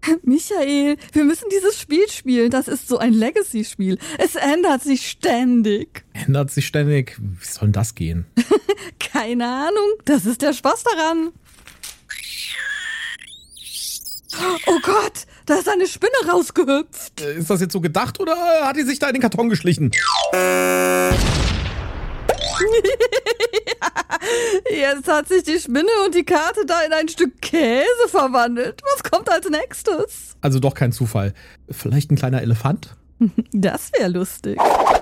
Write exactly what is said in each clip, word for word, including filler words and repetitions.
Michael, wir müssen dieses Spiel spielen. Das ist so ein Legacy-Spiel. Es ändert sich ständig. Ändert sich ständig? Wie soll denn das gehen? Keine Ahnung. Das ist der Spaß daran. Oh Gott, da ist eine Spinne rausgehüpft. Ist das jetzt so gedacht oder hat die sich da in den Karton geschlichen? Jetzt hat sich die Spinne und die Karte da in ein Stück Käse verwandelt. Was kommt als nächstes? Also doch kein Zufall. Vielleicht ein kleiner Elefant? Das wäre lustig.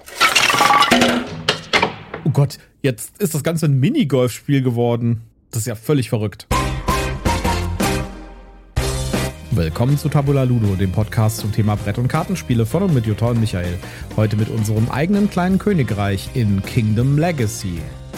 Oh Gott, jetzt ist das Ganze ein Minigolfspiel geworden. Das ist ja völlig verrückt. Willkommen zu Tabula Ludo, dem Podcast zum Thema Brett- und Kartenspiele von und mit Jutta und Michael. Heute mit unserem eigenen kleinen Königreich in Kingdom Legacy.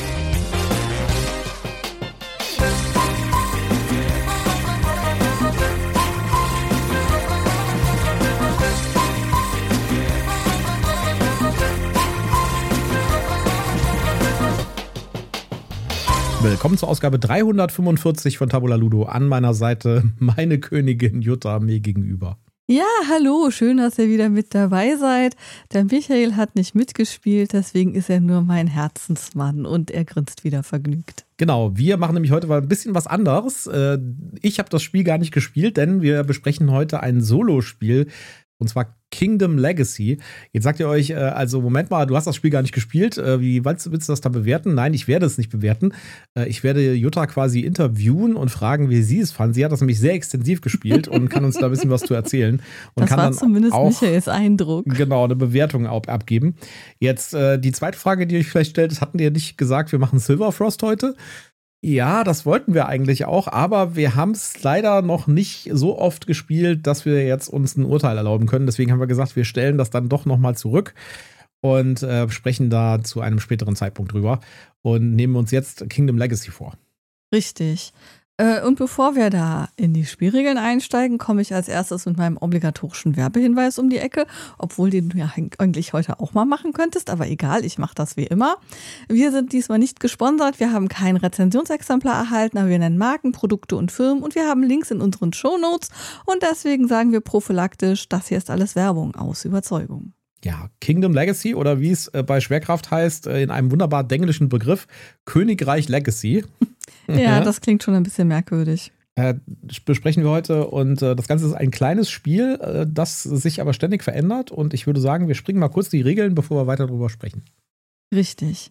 Willkommen zur Ausgabe dreihundertfünfundvierzig von Tabula Ludo. An meiner Seite meine Königin Jutta mir gegenüber. Ja, hallo, schön, dass ihr wieder mit dabei seid. Der Michael hat nicht mitgespielt, deswegen ist er nur mein Herzensmann und er grinst wieder vergnügt. Genau, wir machen nämlich heute mal ein bisschen was anderes. Ich habe das Spiel gar nicht gespielt, denn wir besprechen heute ein Solospiel. Und zwar Kingdom Legacy. Jetzt sagt ihr euch, also Moment mal, du hast das Spiel gar nicht gespielt. Wie willst du das da bewerten? Nein, ich werde es nicht bewerten. Ich werde Jutta quasi interviewen und fragen, wie sie es fand. Sie hat das nämlich sehr extensiv gespielt und kann uns da ein bisschen was zu erzählen. Und das kann war dann zumindest auch, Michaels Eindruck. Genau, eine Bewertung abgeben. Jetzt die zweite Frage, die ihr euch vielleicht stellt, das hatten die ja nicht gesagt, wir machen Silverfrost heute. Ja, das wollten wir eigentlich auch, aber wir haben es leider noch nicht so oft gespielt, dass wir jetzt uns ein Urteil erlauben können. Deswegen haben wir gesagt, wir stellen das dann doch nochmal zurück und äh, sprechen da zu einem späteren Zeitpunkt drüber und nehmen uns jetzt Kingdom Legacy vor. Richtig. Und bevor wir da in die Spielregeln einsteigen, komme ich als erstes mit meinem obligatorischen Werbehinweis um die Ecke, obwohl den du ja eigentlich heute auch mal machen könntest, aber egal, ich mache das wie immer. Wir sind diesmal nicht gesponsert, wir haben kein Rezensionsexemplar erhalten, aber wir nennen Marken, Produkte und Firmen und wir haben Links in unseren Shownotes und deswegen sagen wir prophylaktisch, das hier ist alles Werbung aus Überzeugung. Ja, Kingdom Legacy oder wie es bei Schwerkraft heißt, in einem wunderbar englischen Begriff, Königreich Legacy. Ja, das klingt schon ein bisschen merkwürdig. Äh, besprechen wir heute und äh, das Ganze ist ein kleines Spiel, äh, das sich aber ständig verändert und ich würde sagen, wir springen mal kurz die Regeln, bevor wir weiter drüber sprechen. Richtig.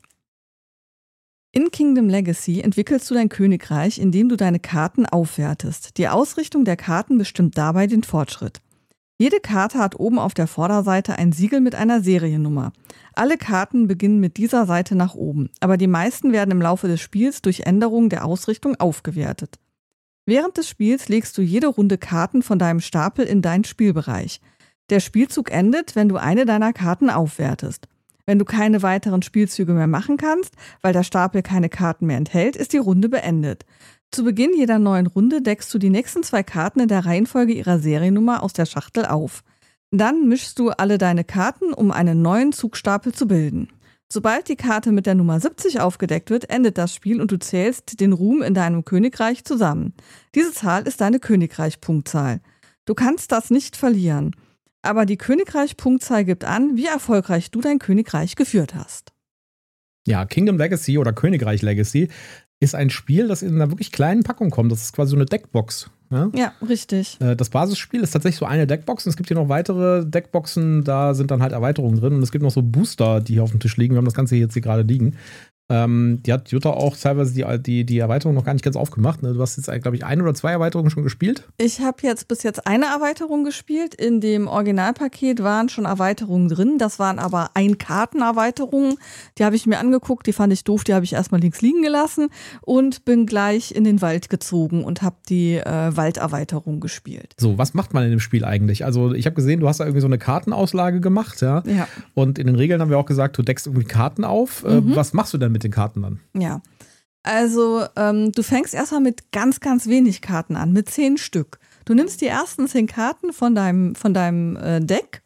In Kingdom Legacy entwickelst du dein Königreich, indem du deine Karten aufwertest. Die Ausrichtung der Karten bestimmt dabei den Fortschritt. Jede Karte hat oben auf der Vorderseite ein Siegel mit einer Seriennummer. Alle Karten beginnen mit dieser Seite nach oben, aber die meisten werden im Laufe des Spiels durch Änderungen der Ausrichtung aufgewertet. Während des Spiels legst du jede Runde Karten von deinem Stapel in deinen Spielbereich. Der Spielzug endet, wenn du eine deiner Karten aufwertest. Wenn du keine weiteren Spielzüge mehr machen kannst, weil der Stapel keine Karten mehr enthält, ist die Runde beendet. Zu Beginn jeder neuen Runde deckst du die nächsten zwei Karten in der Reihenfolge ihrer Seriennummer aus der Schachtel auf. Dann mischst du alle deine Karten, um einen neuen Zugstapel zu bilden. Sobald die Karte mit der Nummer siebzig aufgedeckt wird, endet das Spiel und du zählst den Ruhm in deinem Königreich zusammen. Diese Zahl ist deine Königreich-Punktzahl. Du kannst das nicht verlieren. Aber die Königreich-Punktzahl gibt an, wie erfolgreich du dein Königreich geführt hast. Ja, Kingdom Legacy oder Königreich Legacy ist ein Spiel, das in einer wirklich kleinen Packung kommt. Das ist quasi so eine Deckbox. Ja, ja, richtig. Das Basisspiel ist tatsächlich so eine Deckbox. Und es gibt hier noch weitere Deckboxen, da sind dann halt Erweiterungen drin. Und es gibt noch so Booster, die hier auf dem Tisch liegen. Wir haben das Ganze hier jetzt hier gerade liegen. Ähm, die hat Jutta auch teilweise die, die, die Erweiterung noch gar nicht ganz aufgemacht. Ne? Du hast jetzt, glaube ich, ein oder zwei Erweiterungen schon gespielt. Ich habe jetzt bis jetzt eine Erweiterung gespielt. In dem Originalpaket waren schon Erweiterungen drin. Das waren aber Ein-Karten-Erweiterungen. Die habe ich mir angeguckt, die fand ich doof. Die habe ich erstmal links liegen gelassen und bin gleich in den Wald gezogen und habe die äh, Walderweiterung gespielt. So, was macht man in dem Spiel eigentlich? Also ich habe gesehen, du hast da irgendwie so eine Kartenauslage gemacht. Ja? Ja. Und in den Regeln haben wir auch gesagt, du deckst irgendwie Karten auf. Mhm. Was machst du denn mit den Karten dann? Ja, also ähm, du fängst erstmal mit ganz, ganz wenig Karten an, mit zehn Stück. Du nimmst die ersten zehn Karten von deinem, von deinem äh, Deck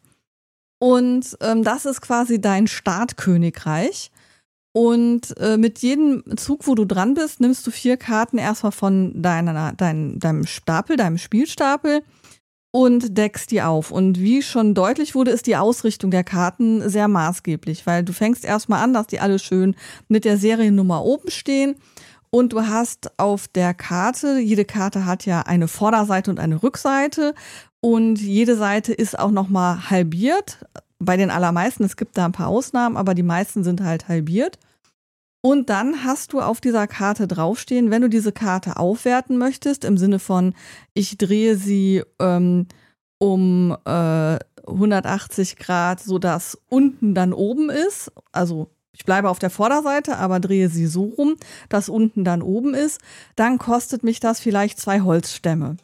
und ähm, das ist quasi dein Startkönigreich. Und äh, mit jedem Zug, wo du dran bist, nimmst du vier Karten erstmal von deiner, dein, deinem Stapel, deinem Spielstapel und deckst die auf. Und wie schon deutlich wurde, ist die Ausrichtung der Karten sehr maßgeblich, weil du fängst erstmal an, dass die alle schön mit der Seriennummer oben stehen. Und du hast auf der Karte, jede Karte hat ja eine Vorderseite und eine Rückseite. Und jede Seite ist auch nochmal halbiert. Bei den allermeisten, es gibt da ein paar Ausnahmen, aber die meisten sind halt halbiert. Und dann hast du auf dieser Karte draufstehen, wenn du diese Karte aufwerten möchtest, im Sinne von, ich drehe sie ähm, um äh, hundertachtzig Grad, sodass unten dann oben ist. Also ich bleibe auf der Vorderseite, aber drehe sie so rum, dass unten dann oben ist. Dann kostet mich das vielleicht zwei Holzstämme.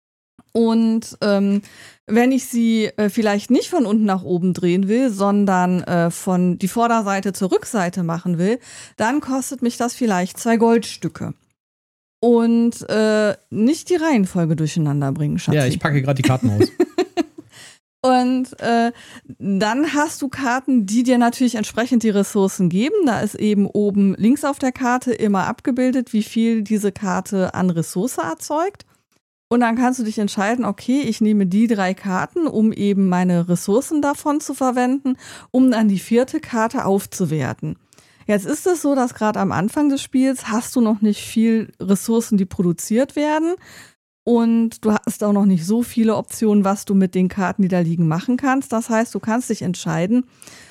Und ähm, wenn ich sie äh, vielleicht nicht von unten nach oben drehen will, sondern äh, von die Vorderseite zur Rückseite machen will, dann kostet mich das vielleicht zwei Goldstücke. Und äh, nicht die Reihenfolge durcheinander bringen, Schatzi. Ja, ich packe gerade die Karten aus. Und äh, dann hast du Karten, die dir natürlich entsprechend die Ressourcen geben. Da ist eben oben links auf der Karte immer abgebildet, wie viel diese Karte an Ressource erzeugt. Und dann kannst du dich entscheiden, okay, ich nehme die drei Karten, um eben meine Ressourcen davon zu verwenden, um dann die vierte Karte aufzuwerten. Jetzt ist es so, dass gerade am Anfang des Spiels hast du noch nicht viel Ressourcen, die produziert werden. Und du hast auch noch nicht so viele Optionen, was du mit den Karten, die da liegen, machen kannst. Das heißt, du kannst dich entscheiden,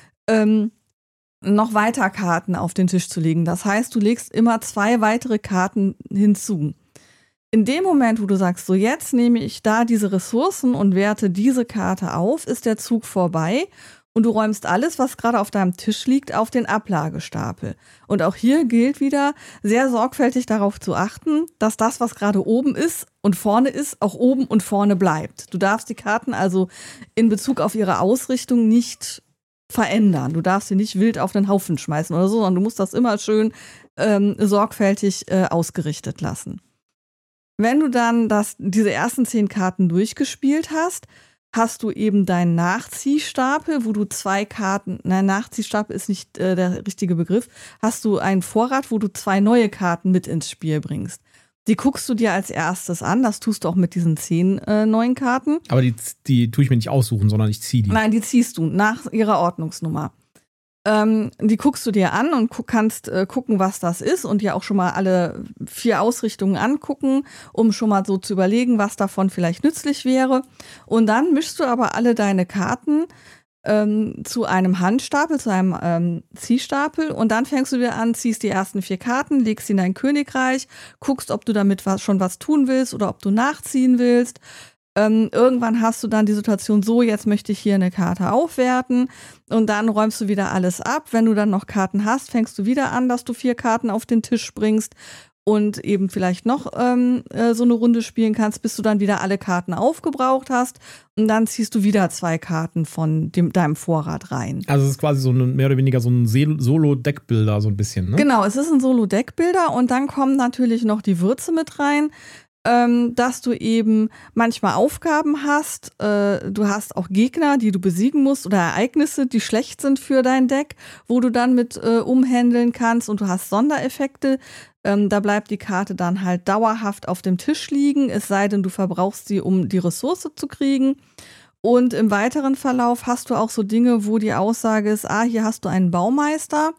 ähm, noch weiter Karten auf den Tisch zu legen. Das heißt, du legst immer zwei weitere Karten hinzu. In dem Moment, wo du sagst, so jetzt nehme ich da diese Ressourcen und werte diese Karte auf, ist der Zug vorbei und du räumst alles, was gerade auf deinem Tisch liegt, auf den Ablagestapel. Und auch hier gilt wieder, sehr sorgfältig darauf zu achten, dass das, was gerade oben ist und vorne ist, auch oben und vorne bleibt. Du darfst die Karten also in Bezug auf ihre Ausrichtung nicht verändern. Du darfst sie nicht wild auf den Haufen schmeißen oder so, sondern du musst das immer schön ähm, sorgfältig äh, ausgerichtet lassen. Wenn du dann das, diese ersten zehn Karten durchgespielt hast, hast du eben deinen Nachziehstapel, wo du zwei Karten, nein, Nachziehstapel ist nicht äh, der richtige Begriff, hast du einen Vorrat, wo du zwei neue Karten mit ins Spiel bringst. Die guckst du dir als erstes an, das tust du auch mit diesen zehn äh, neuen Karten. Aber die, die tue ich mir nicht aussuchen, sondern ich ziehe die. Nein, die ziehst du nach ihrer Ordnungsnummer. Ähm, die guckst du dir an und gu- kannst äh, gucken, was das ist und dir auch schon mal alle vier Ausrichtungen angucken, um schon mal so zu überlegen, was davon vielleicht nützlich wäre. Und dann mischst du aber alle deine Karten ähm, zu einem Handstapel, zu einem ähm, Ziehstapel und dann fängst du dir an, ziehst die ersten vier Karten, legst sie in dein Königreich, guckst, ob du damit was, schon was tun willst oder ob du nachziehen willst. Ähm, irgendwann hast du dann die Situation so, jetzt möchte ich hier eine Karte aufwerten und dann räumst du wieder alles ab. Wenn du dann noch Karten hast, fängst du wieder an, dass du vier Karten auf den Tisch bringst und eben vielleicht noch ähm, äh, so eine Runde spielen kannst, bis du dann wieder alle Karten aufgebraucht hast und dann ziehst du wieder zwei Karten von dem, deinem Vorrat rein. Also es ist quasi so ein, mehr oder weniger so ein Solo-Deckbilder so ein bisschen, ne? Genau, es ist ein Solo-Deckbilder und dann kommen natürlich noch die Würze mit rein. Ähm, dass du eben manchmal Aufgaben hast, äh, du hast auch Gegner, die du besiegen musst oder Ereignisse, die schlecht sind für dein Deck, wo du dann mit äh, umhändeln kannst und du hast Sondereffekte, ähm, da bleibt die Karte dann halt dauerhaft auf dem Tisch liegen, es sei denn, du verbrauchst sie, um die Ressource zu kriegen. Und im weiteren Verlauf hast du auch so Dinge, wo die Aussage ist, ah, hier hast du einen Baumeister.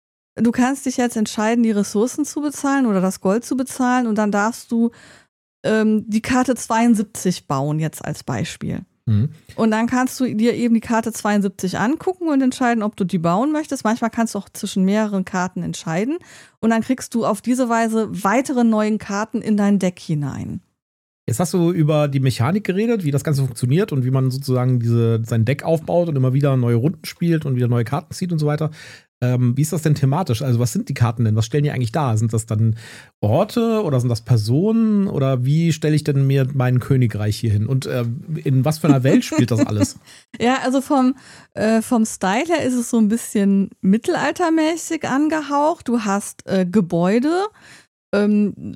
Du kannst dich jetzt entscheiden, die Ressourcen zu bezahlen oder das Gold zu bezahlen und dann darfst du ähm, die Karte zweiundsiebzig bauen, jetzt als Beispiel. Mhm. Und dann kannst du dir eben die Karte zweiundsiebzig angucken und entscheiden, ob du die bauen möchtest. Manchmal kannst du auch zwischen mehreren Karten entscheiden und dann kriegst du auf diese Weise weitere neue Karten in dein Deck hinein. Jetzt hast du über die Mechanik geredet, wie das Ganze funktioniert und wie man sozusagen diese, sein Deck aufbaut und immer wieder neue Runden spielt und wieder neue Karten zieht und so weiter. Ähm, wie ist das denn thematisch? Also was sind die Karten denn? Was stellen die eigentlich dar? Sind das dann Orte oder sind das Personen? Oder wie stelle ich denn mir mein Königreich hier hin? Und äh, in was für einer Welt spielt das alles? Ja, also vom, äh, vom Style her ist es so ein bisschen mittelaltermäßig angehaucht. Du hast äh, Gebäude, ähm,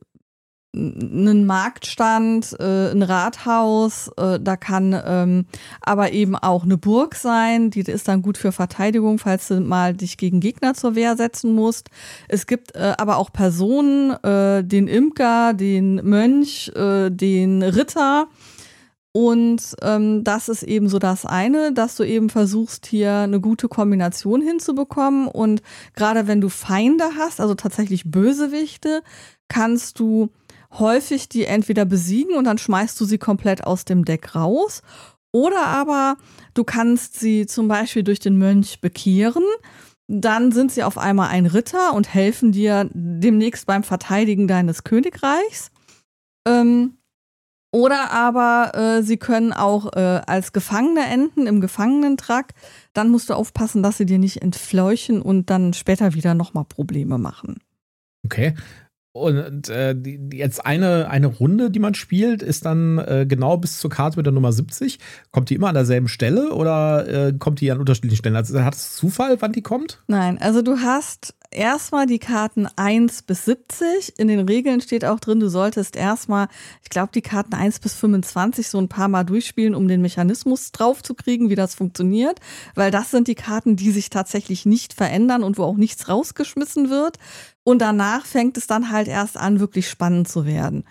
einen Marktstand, äh, ein Rathaus, äh, da kann ähm, aber eben auch eine Burg sein, die ist dann gut für Verteidigung, falls du mal dich gegen Gegner zur Wehr setzen musst. Es gibt äh, aber auch Personen, äh, den Imker, den Mönch, äh, den Ritter Und ähm, das ist eben so das eine, dass du eben versuchst, hier eine gute Kombination hinzubekommen. Und gerade wenn du Feinde hast, also tatsächlich Bösewichte, kannst du häufig die entweder besiegen und dann schmeißt du sie komplett aus dem Deck raus. Oder aber du kannst sie zum Beispiel durch den Mönch bekehren. Dann sind sie auf einmal ein Ritter und helfen dir demnächst beim Verteidigen deines Königreichs. Ähm, Oder aber äh, sie können auch äh, als Gefangene enden im Gefangenentrakt. Dann musst du aufpassen, dass sie dir nicht entfleuchen und dann später wieder nochmal Probleme machen. Okay. Und äh, die, jetzt eine, eine Runde, die man spielt, ist dann äh, genau bis zur Karte mit der Nummer siebzig. Kommt die immer an derselben Stelle oder äh, kommt die an unterschiedlichen Stellen? Also hat es Zufall, wann die kommt? Nein, also du hast erstmal die Karten eins bis siebzig. In den Regeln steht auch drin, du solltest erstmal, ich glaube, die Karten eins bis fünfundzwanzig so ein paar Mal durchspielen, um den Mechanismus drauf zu kriegen, wie das funktioniert. Weil das sind die Karten, die sich tatsächlich nicht verändern und wo auch nichts rausgeschmissen wird. Und danach fängt es dann halt erst an, wirklich spannend zu werden.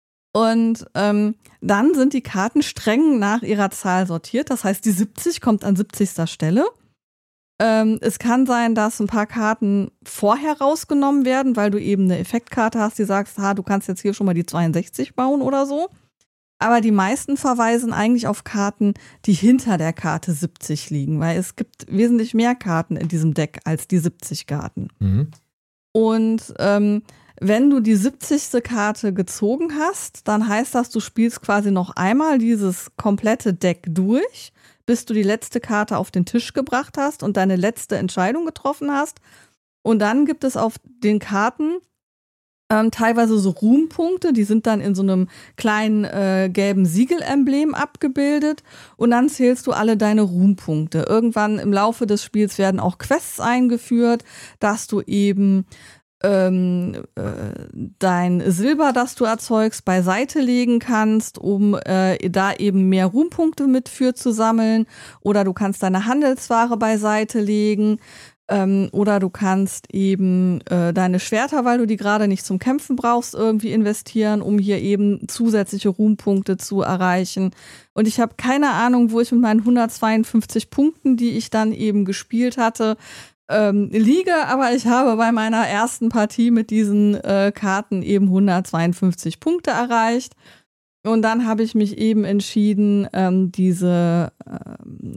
Und ähm, dann sind die Karten streng nach ihrer Zahl sortiert. Das heißt, die siebzig kommt an siebzigster Stelle. Ähm, es kann sein, dass ein paar Karten vorher rausgenommen werden, weil du eben eine Effektkarte hast, die sagst, ha, du kannst jetzt hier schon mal die zweiundsechzig bauen oder so. Aber die meisten verweisen eigentlich auf Karten, die hinter der Karte siebzig liegen, weil es gibt wesentlich mehr Karten in diesem Deck als die siebzig Karten. Mhm. Und ähm, wenn du die siebzigste Karte gezogen hast, dann heißt das, du spielst quasi noch einmal dieses komplette Deck durch, bis du die letzte Karte auf den Tisch gebracht hast und deine letzte Entscheidung getroffen hast. Und dann gibt es auf den Karten ähm, teilweise so Ruhmpunkte, die sind dann in so einem kleinen äh, gelben Siegelemblem abgebildet. Und dann zählst du alle deine Ruhmpunkte. Irgendwann im Laufe des Spiels werden auch Quests eingeführt, dass du eben ähm, äh, dein Silber, das du erzeugst, beiseite legen kannst, um äh, da eben mehr Ruhmpunkte mit für zu sammeln. Oder du kannst deine Handelsware beiseite legen. Ähm, oder du kannst eben äh, deine Schwerter, weil du die gerade nicht zum Kämpfen brauchst, irgendwie investieren, um hier eben zusätzliche Ruhmpunkte zu erreichen. Und ich habe keine Ahnung, wo ich mit meinen hundertzweiundfünfzig Punkten, die ich dann eben gespielt hatte, ähm, liege. Aber ich habe bei meiner ersten Partie mit diesen äh, Karten eben hundertzweiundfünfzig Punkte erreicht. Und dann habe ich mich eben entschieden, ähm, diese ähm,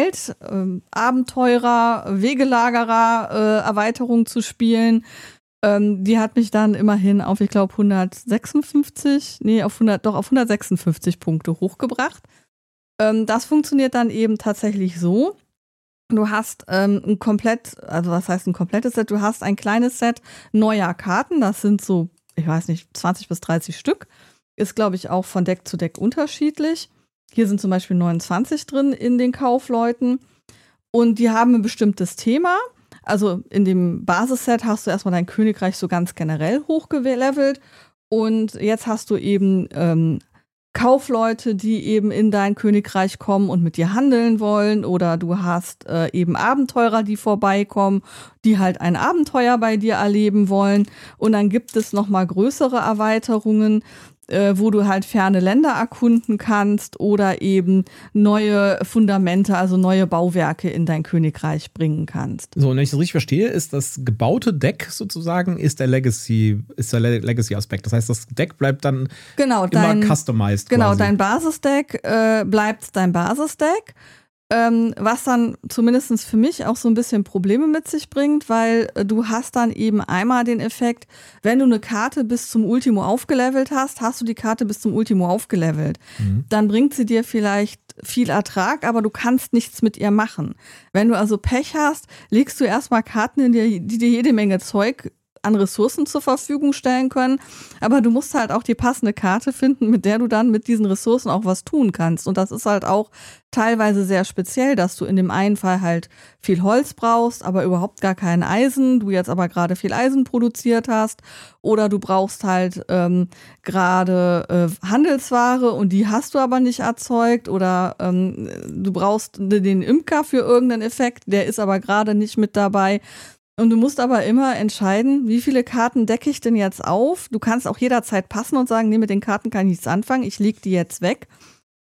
Wald-Abenteurer, ähm, Wegelagerer äh, Erweiterung zu spielen. Ähm, die hat mich dann immerhin auf, ich glaube, hundertsechsundfünfzig, nee, auf hundert, doch auf hundertsechsundfünfzig Punkte hochgebracht. Ähm, das funktioniert dann eben tatsächlich so. Du hast ähm, ein komplett, also was heißt ein komplettes Set? Du hast ein kleines Set neuer Karten. Das sind so, ich weiß nicht, zwanzig bis dreißig Stück. Ist, glaube ich, auch von Deck zu Deck unterschiedlich. Hier sind zum Beispiel neunundzwanzig drin in den Kaufleuten. Und die haben ein bestimmtes Thema. Also in dem Basisset hast du erstmal dein Königreich so ganz generell hochgelevelt. Und jetzt hast du eben ähm, Kaufleute, die eben in dein Königreich kommen und mit dir handeln wollen. Oder du hast äh, eben Abenteurer, die vorbeikommen, die halt ein Abenteuer bei dir erleben wollen. Und dann gibt es nochmal größere Erweiterungen, Äh, wo du halt ferne Länder erkunden kannst oder eben neue Fundamente, also neue Bauwerke in dein Königreich bringen kannst. So, und wenn ich das richtig verstehe, ist das gebaute Deck sozusagen ist der Legacy, ist der Legacy-Aspekt. Das heißt, das Deck bleibt dann genau, immer dein, customized. Genau, quasi. Dein Basisdeck äh, bleibt dein Basisdeck. Ähm, was dann zumindest für mich auch so ein bisschen Probleme mit sich bringt, weil äh, du hast dann eben einmal den Effekt, wenn du eine Karte bis zum Ultimo aufgelevelt hast, hast du die Karte bis zum Ultimo aufgelevelt. Mhm. Dann bringt sie dir vielleicht viel Ertrag, aber du kannst nichts mit ihr machen. Wenn du also Pech hast, legst du erstmal Karten in dir, die dir jede Menge Zeug an Ressourcen zur Verfügung stellen können, aber du musst halt auch die passende Karte finden, mit der du dann mit diesen Ressourcen auch was tun kannst. Und das ist halt auch teilweise sehr speziell, dass du in dem einen Fall halt viel Holz brauchst, aber überhaupt gar kein Eisen, du jetzt aber gerade viel Eisen produziert hast, oder du brauchst halt ähm, gerade äh, Handelsware und die hast du aber nicht erzeugt, oder ähm, du brauchst den Imker für irgendeinen Effekt, der ist aber gerade nicht mit dabei. Und du musst aber immer entscheiden, wie viele Karten decke ich denn jetzt auf? Du kannst auch jederzeit passen und sagen, nee, mit den Karten kann ich nichts anfangen, ich lege die jetzt weg.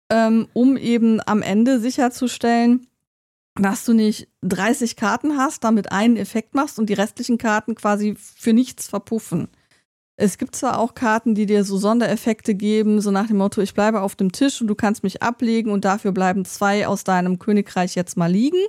ähm, um eben am Ende sicherzustellen, dass du nicht dreißig Karten hast, damit einen Effekt machst und die restlichen Karten quasi für nichts verpuffen. Es gibt zwar auch Karten, die dir so Sondereffekte geben, so nach dem Motto, ich bleibe auf dem Tisch und du kannst mich ablegen und dafür bleiben zwei aus deinem Königreich jetzt mal liegen.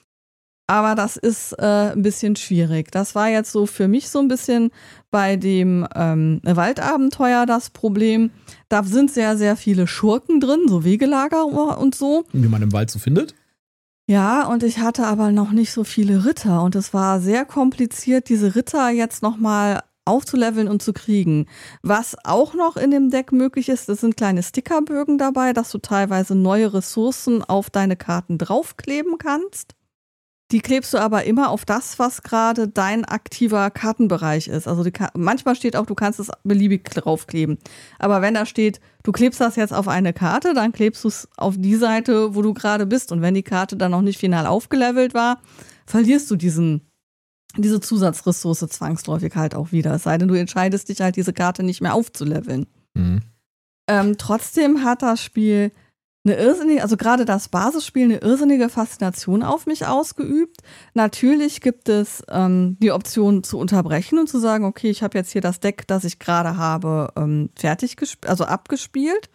Aber das ist äh, ein bisschen schwierig. Das war jetzt so für mich so ein bisschen bei dem ähm, Waldabenteuer das Problem. Da sind sehr, sehr viele Schurken drin, so Wegelager und so. Wie man im Wald so findet. Ja, und ich hatte aber noch nicht so viele Ritter. Und es war sehr kompliziert, diese Ritter jetzt nochmal aufzuleveln und zu kriegen. Was auch noch in dem Deck möglich ist, das sind kleine Stickerbögen dabei, dass du teilweise neue Ressourcen auf deine Karten draufkleben kannst. Die klebst du aber immer auf das, was gerade dein aktiver Kartenbereich ist. Also die Ka- manchmal steht auch, du kannst es beliebig draufkleben. Aber wenn da steht, du klebst das jetzt auf eine Karte, dann klebst du es auf die Seite, wo du gerade bist. Und wenn die Karte dann noch nicht final aufgelevelt war, verlierst du diesen diese Zusatzressource zwangsläufig halt auch wieder. Es sei denn, du entscheidest dich halt, diese Karte nicht mehr aufzuleveln. Mhm. Ähm, trotzdem hat das Spiel eine irrsinnige, also gerade das Basisspiel, eine irrsinnige Faszination auf mich ausgeübt. Natürlich gibt es ähm, die Option zu unterbrechen und zu sagen, okay, ich habe jetzt hier das Deck, das ich gerade habe, ähm, fertig gespielt, also abgespielt.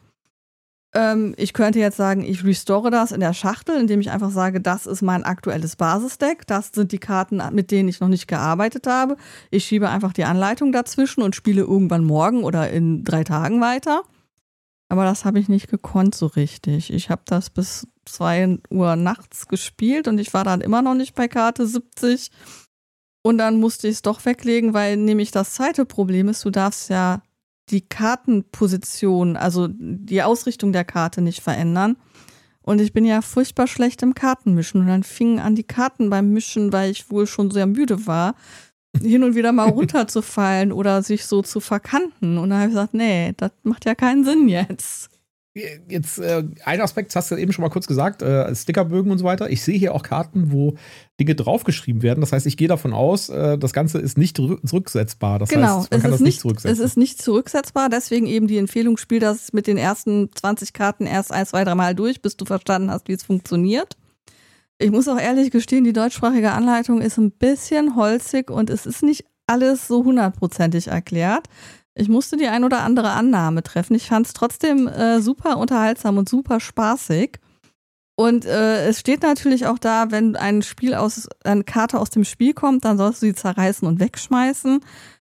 Ähm, ich könnte jetzt sagen, ich restore das in der Schachtel, indem ich einfach sage, das ist mein aktuelles Basisdeck. Das sind die Karten, mit denen ich noch nicht gearbeitet habe. Ich schiebe einfach die Anleitung dazwischen und spiele irgendwann morgen oder in drei Tagen weiter. Aber das habe ich nicht gekonnt so richtig. Ich habe das bis zwei Uhr nachts gespielt und ich war dann immer noch nicht bei Karte siebzig. Und dann musste ich es doch weglegen, weil nämlich das zweite Problem ist, du darfst ja die Kartenposition, also die Ausrichtung der Karte nicht verändern. Und ich bin ja furchtbar schlecht im Kartenmischen. Und dann fingen an die Karten beim Mischen, weil ich wohl schon sehr müde war, hin und wieder mal runterzufallen oder sich so zu verkanten. Und dann habe ich gesagt, nee, das macht ja keinen Sinn jetzt. Jetzt äh, ein Aspekt, hast du eben schon mal kurz gesagt, äh, Stickerbögen und so weiter. Ich sehe hier auch Karten, wo Dinge draufgeschrieben werden. Das heißt, ich gehe davon aus, äh, das Ganze ist nicht zurücksetzbar. Das genau, heißt, man es kann ist das nicht nicht zurücksetzen. Es ist nicht zurücksetzbar, deswegen eben die Empfehlung, spiel das mit den ersten zwanzig Karten erst ein, zwei, dreimal durch, bis du verstanden hast, wie es funktioniert. Ich muss auch ehrlich gestehen, die deutschsprachige Anleitung ist ein bisschen holzig und es ist nicht alles so hundertprozentig erklärt. Ich musste die ein oder andere Annahme treffen. Ich fand es trotzdem äh, super unterhaltsam und super spaßig. Und äh, es steht natürlich auch da, wenn ein Spiel aus, eine Karte aus dem Spiel kommt, dann sollst du sie zerreißen und wegschmeißen.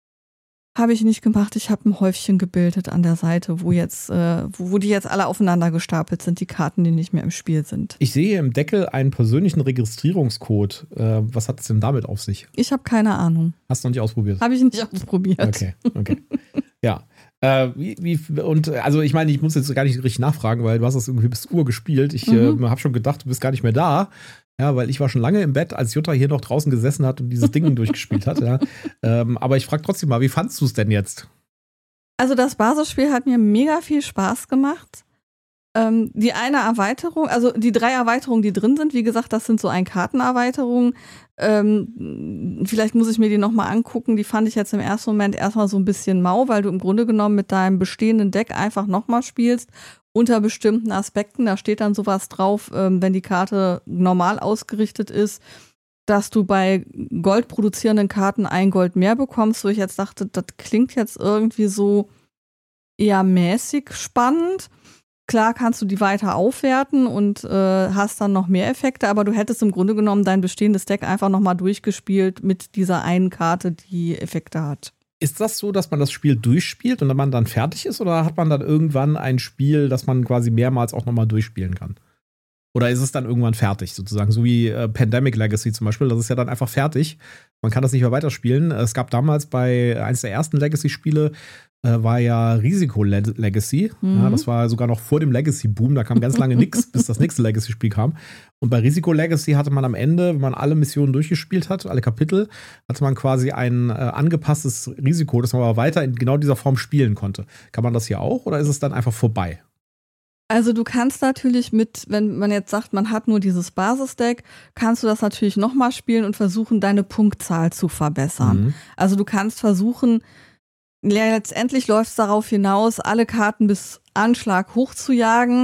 Habe ich nicht gemacht. Ich habe ein Häufchen gebildet an der Seite, wo jetzt, äh, wo, wo die jetzt alle aufeinander gestapelt sind, die Karten, die nicht mehr im Spiel sind. Ich sehe im Deckel einen persönlichen Registrierungscode. Äh, was hat es denn damit auf sich? Ich habe keine Ahnung. Hast du noch nicht ausprobiert? Habe ich nicht ausprobiert. Okay, okay. Ja. Äh, wie, wie, und also ich meine, ich muss jetzt gar nicht richtig nachfragen, weil du hast das irgendwie bis Uhr gespielt. Ich mhm. äh, habe schon gedacht, du bist gar nicht mehr da. Ja, weil ich war schon lange im Bett, als Jutta hier noch draußen gesessen hat und dieses Ding durchgespielt hat. Ja. Ähm, aber ich frage trotzdem mal, wie fandst du es denn jetzt? Also das Basisspiel hat mir mega viel Spaß gemacht. Ähm, die eine Erweiterung, also die drei Erweiterungen, die drin sind, wie gesagt, das sind so ein Kartenerweiterungen. Ähm, vielleicht muss ich mir die nochmal angucken. Die fand ich jetzt im ersten Moment erstmal so ein bisschen mau, weil du im Grunde genommen mit deinem bestehenden Deck einfach nochmal spielst. Unter bestimmten Aspekten, da steht dann sowas drauf, ähm, wenn die Karte normal ausgerichtet ist, dass du bei Gold produzierenden Karten ein Gold mehr bekommst, wo ich jetzt dachte, das klingt jetzt irgendwie so eher mäßig spannend. Klar kannst du die weiter aufwerten und äh, hast dann noch mehr Effekte, aber du hättest im Grunde genommen dein bestehendes Deck einfach nochmal durchgespielt mit dieser einen Karte, die Effekte hat. Ist das so, dass man das Spiel durchspielt und man dann fertig ist? Oder hat man dann irgendwann ein Spiel, das man quasi mehrmals auch nochmal durchspielen kann? Oder ist es dann irgendwann fertig, sozusagen? So wie äh, Pandemic Legacy zum Beispiel. Das ist ja dann einfach fertig. Man kann das nicht mehr weiterspielen. Es gab damals bei eins der ersten Legacy-Spiele, äh, war ja Risiko-Legacy. Mhm. Ja, das war sogar noch vor dem Legacy-Boom. Da kam ganz lange nichts, bis das nächste Legacy-Spiel kam. Und bei Risiko-Legacy hatte man am Ende, wenn man alle Missionen durchgespielt hat, alle Kapitel, hatte man quasi ein äh, angepasstes Risiko, das man aber weiter in genau dieser Form spielen konnte. Kann man das hier auch oder ist es dann einfach vorbei? Also du kannst natürlich mit, wenn man jetzt sagt, man hat nur dieses Basisdeck, kannst du das natürlich nochmal spielen und versuchen, deine Punktzahl zu verbessern. Mhm. Also du kannst versuchen, letztendlich läuft es darauf hinaus, alle Karten bis Anschlag hochzujagen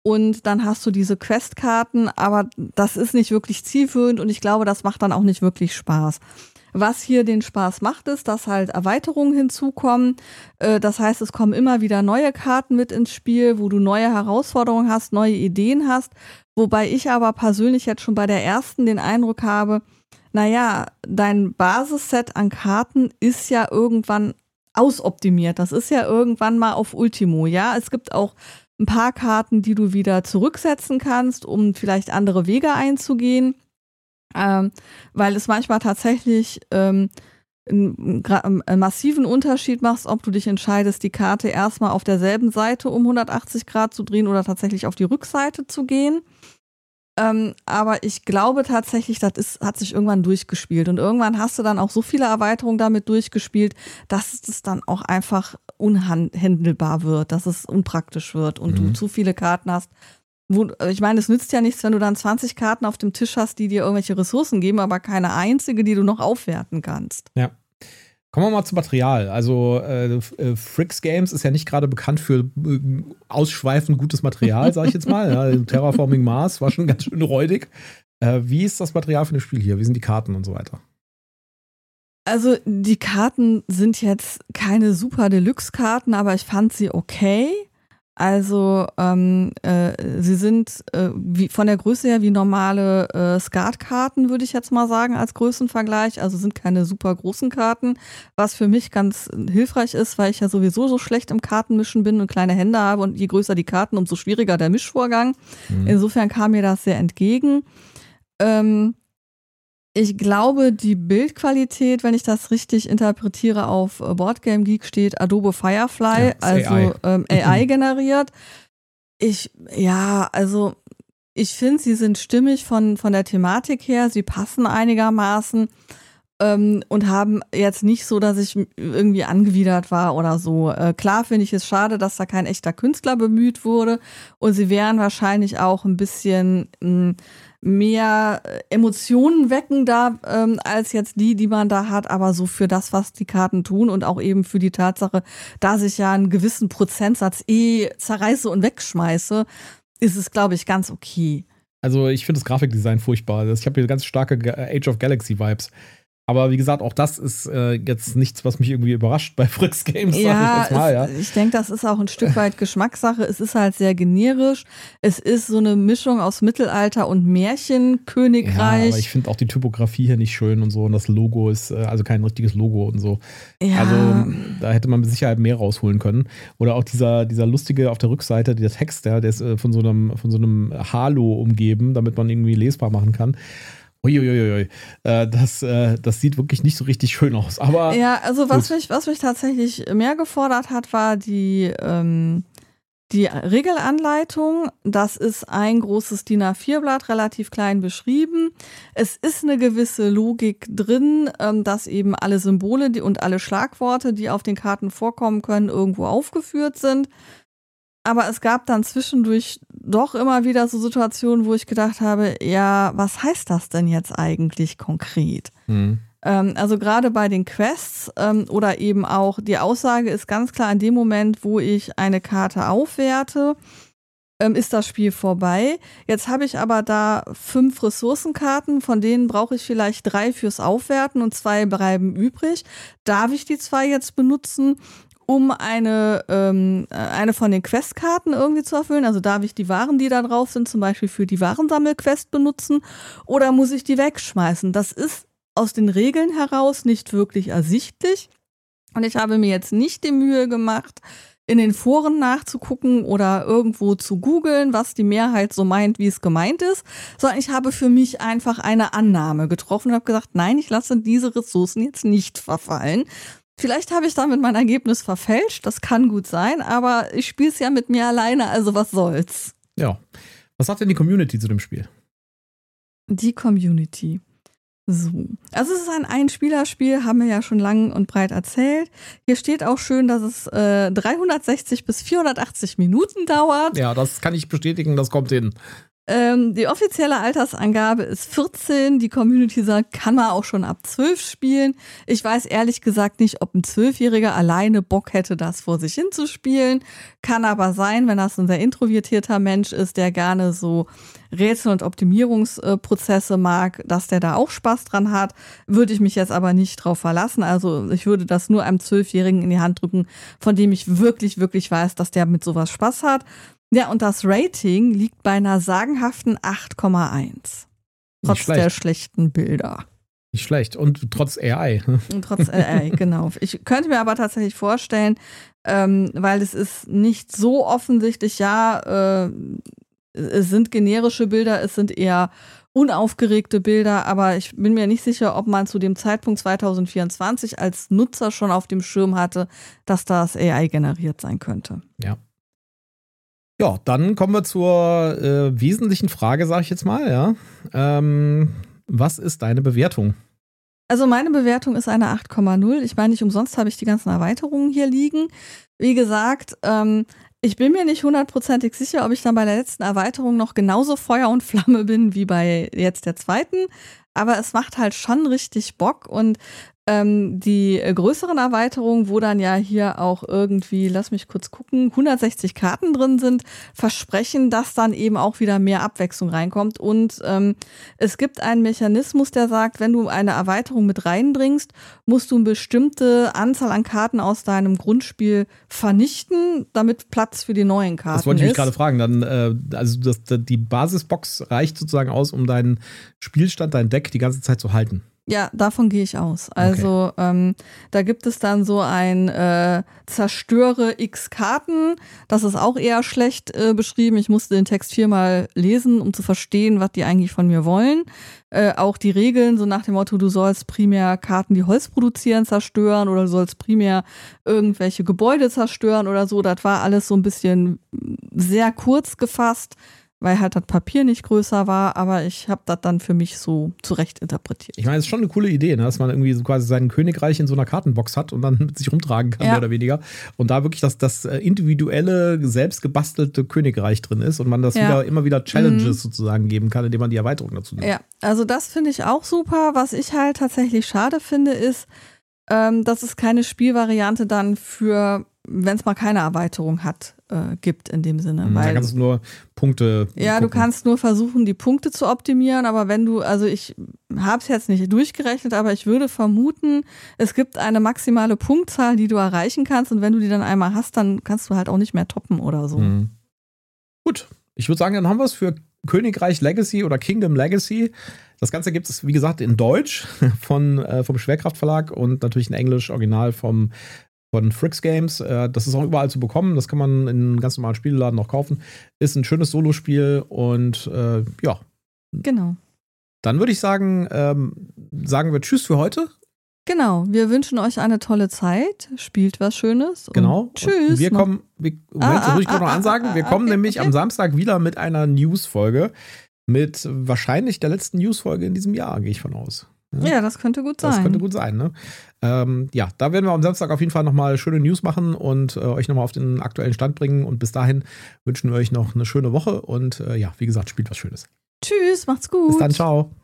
Und dann hast du diese Questkarten, aber das ist nicht wirklich zielführend und ich glaube, das macht dann auch nicht wirklich Spaß. Was hier den Spaß macht, ist, dass halt Erweiterungen hinzukommen. Das heißt, es kommen immer wieder neue Karten mit ins Spiel, wo du neue Herausforderungen hast, neue Ideen hast. Wobei ich aber persönlich jetzt schon bei der ersten den Eindruck habe, naja, dein Basisset an Karten ist ja irgendwann ausoptimiert. Das ist ja irgendwann mal auf Ultimo, ja. Es gibt auch ein paar Karten, die du wieder zurücksetzen kannst, um vielleicht andere Wege einzugehen, ähm, weil es manchmal tatsächlich ähm, einen, einen massiven Unterschied macht, ob du dich entscheidest, die Karte erstmal auf derselben Seite um hundertachtzig Grad zu drehen oder tatsächlich auf die Rückseite zu gehen. Ähm, aber ich glaube tatsächlich, das ist, hat sich irgendwann durchgespielt und irgendwann hast du dann auch so viele Erweiterungen damit durchgespielt, dass es dann auch einfach unhandelbar wird, dass es unpraktisch wird und mhm. du zu viele Karten hast. Wo, ich meine, es nützt ja nichts, wenn du dann zwanzig Karten auf dem Tisch hast, die dir irgendwelche Ressourcen geben, aber keine einzige, die du noch aufwerten kannst. Ja. Kommen wir mal zum Material. Also äh, Fricks Games ist ja nicht gerade bekannt für äh, ausschweifend gutes Material, sag ich jetzt mal. Ja, Terraforming Mars war schon ganz schön räudig. Äh, wie ist das Material für das Spiel hier? Wie sind die Karten und so weiter? Also die Karten sind jetzt keine super Deluxe-Karten, aber ich fand sie okay. Also ähm, äh, sie sind äh, wie, von der Größe her wie normale äh, Skatkarten, würde ich jetzt mal sagen, als Größenvergleich. Also sind keine super großen Karten, was für mich ganz hilfreich ist, weil ich ja sowieso so schlecht im Kartenmischen bin und kleine Hände habe und je größer die Karten, umso schwieriger der Mischvorgang. Mhm. Insofern kam mir das sehr entgegen. Ähm, Ich glaube, die Bildqualität, wenn ich das richtig interpretiere, auf Boardgame Geek steht Adobe Firefly, ja, also A I, ähm, A I generiert. Ich, ja, also ich finde, sie sind stimmig von, von der Thematik her, sie passen einigermaßen ähm, und haben jetzt nicht so, dass ich irgendwie angewidert war oder so. Äh, klar finde ich es schade, dass da kein echter Künstler bemüht wurde und sie wären wahrscheinlich auch ein bisschen mh, mehr Emotionen wecken da ähm, als jetzt die, die man da hat, aber so für das, was die Karten tun und auch eben für die Tatsache, dass ich ja einen gewissen Prozentsatz eh zerreiße und wegschmeiße, ist es, glaube ich, ganz okay. Also ich finde das Grafikdesign furchtbar. Ich habe hier ganz starke Age of Galaxy Vibes. Aber wie gesagt, auch das ist äh, jetzt nichts, was mich irgendwie überrascht bei Fricks Games, ja, sag ich jetzt mal. Ja, es, ich denke, das ist auch ein Stück weit Geschmackssache. Es ist halt sehr generisch. Es ist so eine Mischung aus Mittelalter und Märchenkönigreich. Ja, aber ich finde auch die Typografie hier nicht schön und so. Und das Logo ist äh, also kein richtiges Logo und so. Ja. Also da hätte man mit Sicherheit mehr rausholen können. Oder auch dieser, dieser lustige auf der Rückseite, der Text, der, der ist äh, von so einem, von so einem Halo umgeben, damit man irgendwie lesbar machen kann. Uiuiui, äh, das, äh, das sieht wirklich nicht so richtig schön aus. Aber ja, also was mich, was mich tatsächlich mehr gefordert hat, war die, ähm, die Regelanleitung. Das ist ein großes D I N A vier Blatt, relativ klein beschrieben. Es ist eine gewisse Logik drin, ähm, dass eben alle Symbole die, und alle Schlagworte, die auf den Karten vorkommen können, irgendwo aufgeführt sind. Aber es gab dann zwischendurch doch immer wieder so Situationen, wo ich gedacht habe, ja, was heißt das denn jetzt eigentlich konkret? Mhm. Ähm, also gerade bei den Quests ähm, oder eben auch die Aussage ist ganz klar, in dem Moment, wo ich eine Karte aufwerte, ähm, ist das Spiel vorbei. Jetzt habe ich aber da fünf Ressourcenkarten, von denen brauche ich vielleicht drei fürs Aufwerten und zwei bleiben übrig. Darf ich die zwei jetzt benutzen, um eine, ähm, eine von den Questkarten irgendwie zu erfüllen? Also darf ich die Waren, die da drauf sind, zum Beispiel für die Warensammelquest benutzen oder muss ich die wegschmeißen? Das ist aus den Regeln heraus nicht wirklich ersichtlich und ich habe mir jetzt nicht die Mühe gemacht, in den Foren nachzugucken oder irgendwo zu googeln, was die Mehrheit so meint, wie es gemeint ist, sondern ich habe für mich einfach eine Annahme getroffen und habe gesagt, nein, ich lasse diese Ressourcen jetzt nicht verfallen. Vielleicht habe ich damit mein Ergebnis verfälscht, das kann gut sein, aber ich spiele es ja mit mir alleine, also was soll's. Ja. Was sagt denn die Community zu dem Spiel? Die Community. So. Also es ist ein Ein-Spieler-Spiel, haben wir ja schon lang und breit erzählt. Hier steht auch schön, dass es äh, dreihundertsechzig bis vierhundertachtzig Minuten dauert. Ja, das kann ich bestätigen, das kommt hin. Ähm, die offizielle Altersangabe ist vierzehn. Die Community sagt, kann man auch schon ab zwölf spielen. Ich weiß ehrlich gesagt nicht, ob ein Zwölfjähriger alleine Bock hätte, das vor sich hinzuspielen. Kann aber sein, wenn das ein sehr introvertierter Mensch ist, der gerne so Rätsel- und Optimierungsprozesse mag, dass der da auch Spaß dran hat. Würde ich mich jetzt aber nicht drauf verlassen. Also ich würde das nur einem Zwölfjährigen in die Hand drücken, von dem ich wirklich, wirklich weiß, dass der mit sowas Spaß hat. Ja, und das Rating liegt bei einer sagenhaften acht Komma eins. Trotz der schlechten Bilder. Nicht schlecht. Und trotz A I. Und trotz A I, genau. Ich könnte mir aber tatsächlich vorstellen, ähm, weil es ist nicht so offensichtlich, ja, äh, es sind generische Bilder, es sind eher unaufgeregte Bilder, aber ich bin mir nicht sicher, ob man zu dem Zeitpunkt zwanzig vierundzwanzig als Nutzer schon auf dem Schirm hatte, dass das A I generiert sein könnte. Ja. Ja, dann kommen wir zur äh, wesentlichen Frage, sage ich jetzt mal. Ja, ähm, was ist deine Bewertung? Also meine Bewertung ist eine acht Komma null. Ich meine, nicht umsonst habe ich die ganzen Erweiterungen hier liegen. Wie gesagt, ähm, ich bin mir nicht hundertprozentig sicher, ob ich dann bei der letzten Erweiterung noch genauso Feuer und Flamme bin wie bei jetzt der zweiten. Aber es macht halt schon richtig Bock und ähm, die größeren Erweiterungen, wo dann ja hier auch irgendwie, lass mich kurz gucken, hundertsechzig Karten drin sind, versprechen, dass dann eben auch wieder mehr Abwechslung reinkommt. Und ähm, es gibt einen Mechanismus, der sagt, wenn du eine Erweiterung mit reinbringst, musst du eine bestimmte Anzahl an Karten aus deinem Grundspiel vernichten, damit Platz für die neuen Karten ist. Das wollte ich mich gerade fragen. Dann, äh, also das, die Basisbox reicht sozusagen aus, um deinen Spielstand, dein Deck die ganze Zeit zu halten. Ja, davon gehe ich aus. Also okay. ähm, da gibt es dann so ein äh, zerstöre X Karten. Das ist auch eher schlecht äh, beschrieben. Ich musste den Text viermal lesen, um zu verstehen, was die eigentlich von mir wollen. Äh, auch die Regeln, so nach dem Motto, du sollst primär Karten, die Holz produzieren, zerstören oder du sollst primär irgendwelche Gebäude zerstören oder so. Das war alles so ein bisschen sehr kurz gefasst, weil halt das Papier nicht größer war, aber ich habe das dann für mich so zurecht interpretiert. Ich meine, es ist schon eine coole Idee, ne? Dass man irgendwie so quasi sein Königreich in so einer Kartenbox hat und dann mit sich rumtragen kann, ja. mehr oder weniger. Und da wirklich das, das individuelle, selbst gebastelte Königreich drin ist und man das ja. wieder, immer wieder Challenges mhm. sozusagen geben kann, indem man die Erweiterung dazu nimmt. Ja, also das finde ich auch super. Was ich halt tatsächlich schade finde, ist, ähm, dass es keine Spielvariante dann für, wenn es mal keine Erweiterung hat, äh, gibt in dem Sinne. Mhm, weil, da kannst du nur Punkte Ja, gucken. Du kannst nur versuchen, die Punkte zu optimieren, aber wenn du, also ich habe es jetzt nicht durchgerechnet, aber ich würde vermuten, es gibt eine maximale Punktzahl, die du erreichen kannst und wenn du die dann einmal hast, dann kannst du halt auch nicht mehr toppen oder so. Mhm. Gut, ich würde sagen, dann haben wir es für Königreich Legacy oder Kingdom Legacy. Das Ganze gibt es, wie gesagt, in Deutsch von, äh, vom Schwerkraft Verlag und natürlich in Englisch, original vom, von Fricks Games. Äh, das ist auch überall zu bekommen. Das kann man in einem ganz normalen Spieleladen noch kaufen. Ist ein schönes Solospiel und äh, ja. Genau. Dann würde ich sagen, ähm, sagen wir Tschüss für heute. Genau, wir wünschen euch eine tolle Zeit. Spielt was Schönes. Und genau. Tschüss. Und wir kommen, wir, Moment, ah, das muss ich gerade ah, noch ansagen. Wir kommen okay, nämlich okay. am Samstag wieder mit einer News-Folge. Mit wahrscheinlich der letzten News-Folge in diesem Jahr, gehe ich von aus. Ja, ja, das könnte gut sein. Das könnte gut sein, ne? Ähm, ja, da werden wir am Samstag auf jeden Fall nochmal schöne News machen und äh, euch nochmal auf den aktuellen Stand bringen. Und bis dahin wünschen wir euch noch eine schöne Woche und äh, ja, wie gesagt, spielt was Schönes. Tschüss, macht's gut. Bis dann, ciao.